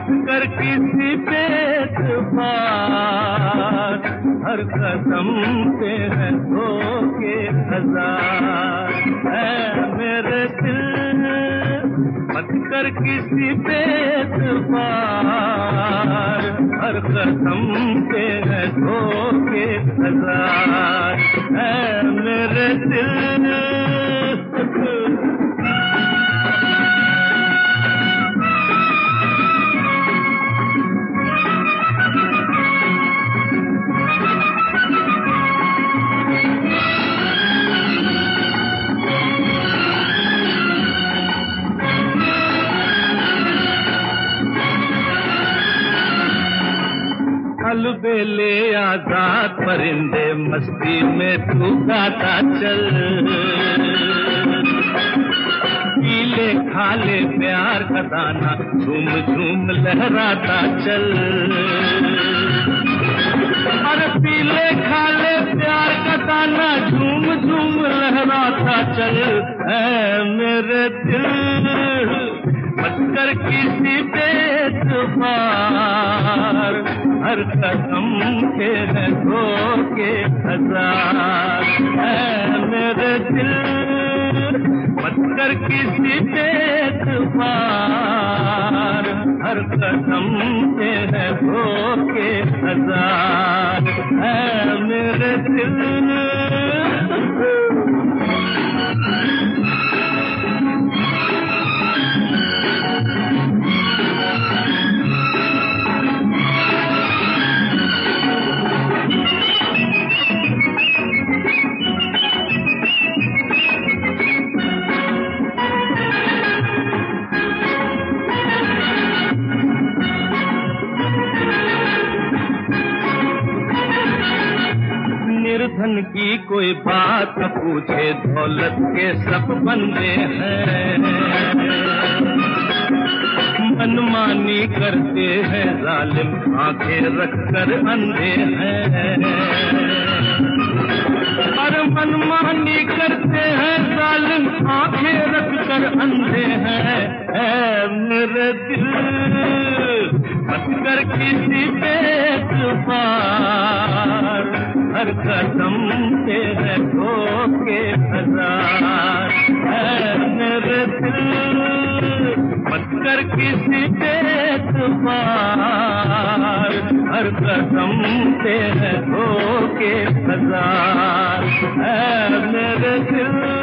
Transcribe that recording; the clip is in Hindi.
कर किसी पे एतबार, हर कदम पे है धोखे हजार। है मेरे दिल मत कर किसी पे एतबार, हर कदम पे है धोखे हजार। है मेरे दिल अलबेले आजाद परिंदे मस्ती में तू गाता चल, पीले खाले प्यार का दाना झूम झूम लहराता चल। अरे पीले खाले प्यार का दाना झूम झूम लहराता चल। ऐ मेरे दिल मत कर किसी पे एतबार, हर कदम के है धोखे हजार। ऐ मेरे दिल मत कर किसी पे एतबार, हर कदम पे है धोखे हजार। ऐ मेरे दिल निर्धन की कोई बात न पूछे, दौलत के सब बंदे हैं। मनमानी करते हैं जालिम, आंखें रखकर अंधे हैं। और मनमानी करते हैं जालिम, आंखें रखकर अंधे हैं। ऐ मेरे दिल मत कर किसी पे एतबार, हर कदम पे है धोखे हजार। है मेरे दिल मत कर किसी पे एतबार, हर कदम पे है धोखे हजार। है मेरे दिल